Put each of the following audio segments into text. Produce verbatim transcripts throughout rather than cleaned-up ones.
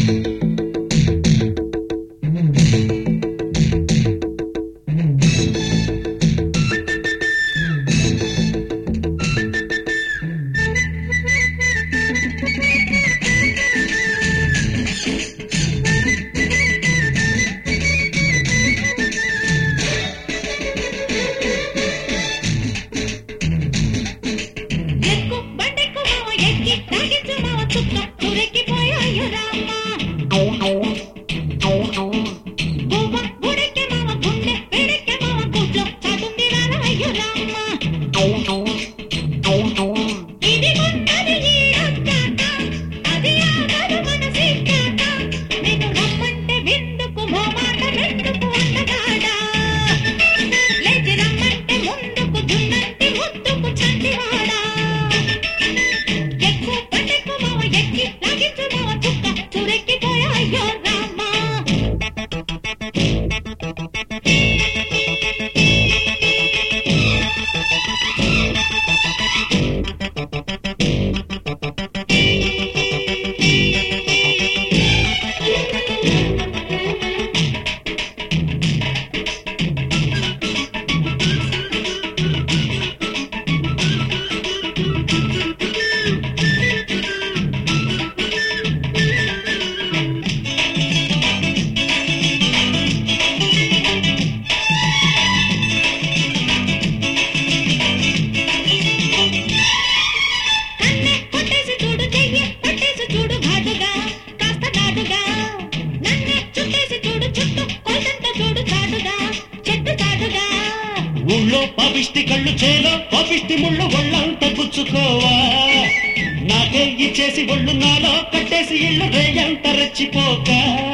ఊళ్ళో పాపిష్టి కళ్ళు చేలో పాపిష్టి ముళ్ళు ఒళ్ళంతా గుచ్చుకోవా నాకే ఇచ్చేసి ఒళ్ళు నాలో కట్టేసి ఇళ్ళు రేయంత రెచ్చిపోక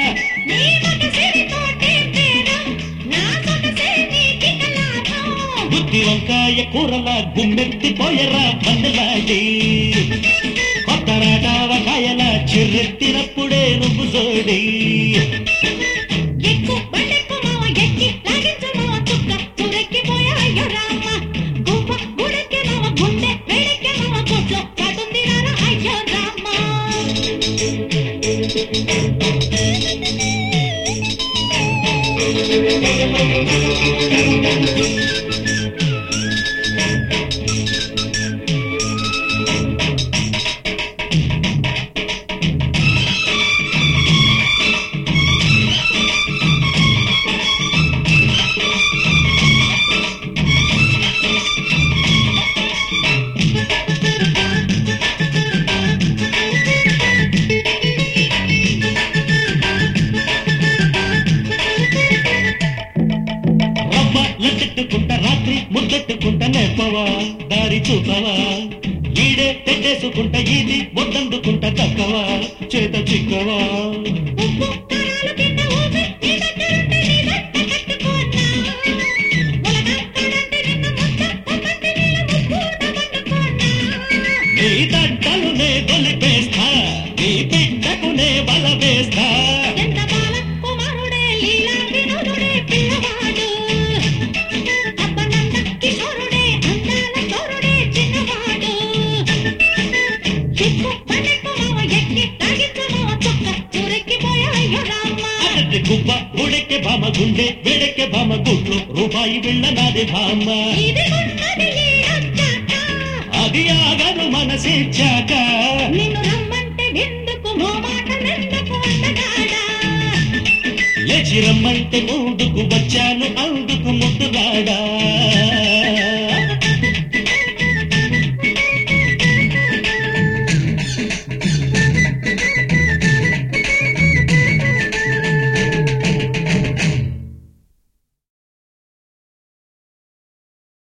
బుద్ధి వంకాయ కూరలా గుమ్మెత్తిపోయరా బందలాడి కొత్తరాటావకాయలా చిర్రెత్తినప్పుడే నువ్వు జోడి రాత్రి ముద్దెట్టుకుంటా నేర్పవా దారి చూపవా ఈడే తెడ్డేసుకుంటా ఇది బొడ్డందుకుంటా తక్కవా చేత చిక్కవా నీ తట్టలు నే గొలిపేస్తా నీ బిడ్డకు నే బల వేస్తా గుబ్బ గుడెక్కే భామ గుండె వేడెక్కే భామ గుట్లు రూపాయి వెళ్ళ నాది భామ అది ఆగను మనసిచ్చాక లేచి రమ్మంటే ముందుకు వచ్చాను